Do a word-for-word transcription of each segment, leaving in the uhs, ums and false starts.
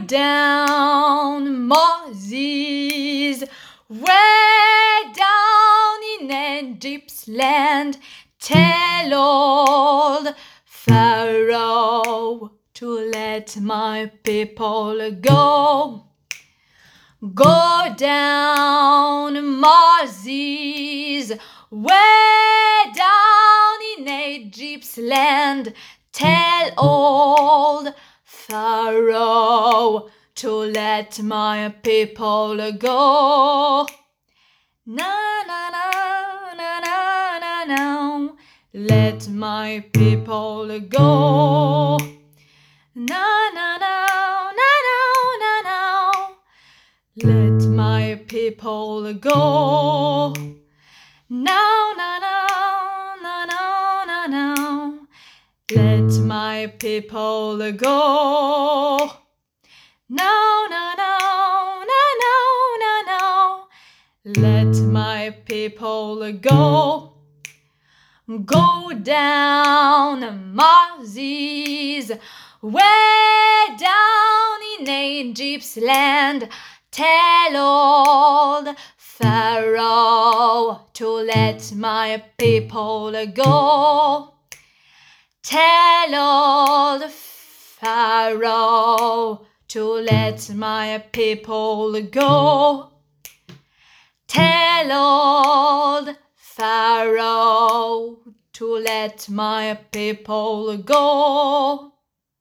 down, Moses, way down in Egypt's land. Tell old Pharaoh to let my people go. Go down, Moses, way down in Egypt's land. Tell old Pharaoh to let my people go. Na na na na na na na. Let my people go. Na na na na na na na. Let my people go. Now, now, now, now, now, now, now. Let my people go. Now, now, now, now, now, now, now. Let my people go. Go down, Moses, way down in Egypt's land. Tell old Pharaoh to let my people go. Tell old Pharaoh to let my people go. Tell old Pharaoh to let my people go.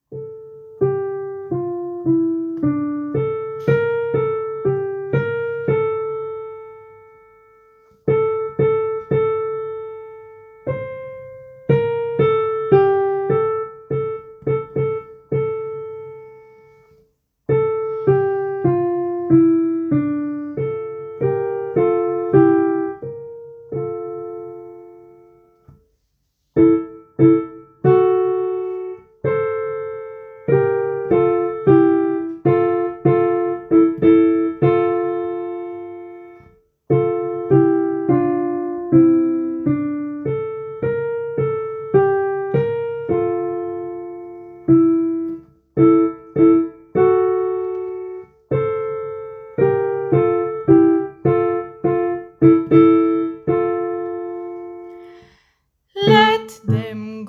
Let them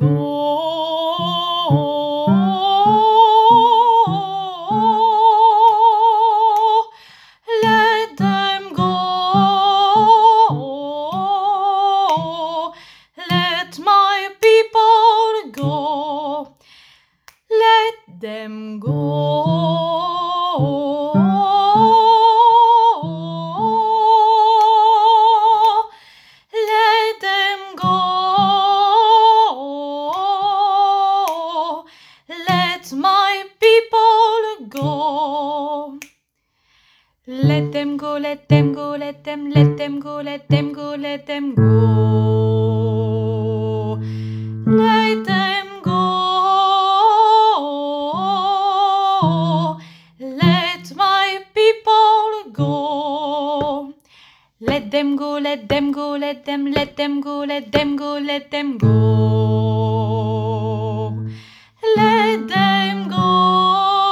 go. Let them go. Let my people go. Let them go. Let them go. Let my people go. Let them go, let them go, let them, let them go, let them go, let them go. Let them go. Let my people go. Let them go, let them go, let them, let them go, let them go, let them go. Let them go.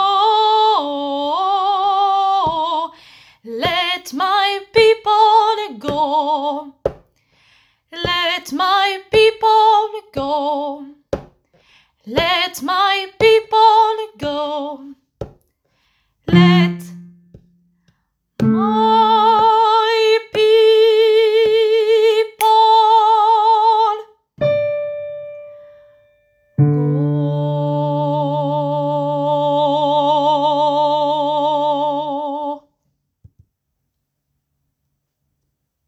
Let my people go. Let my people go. Let my people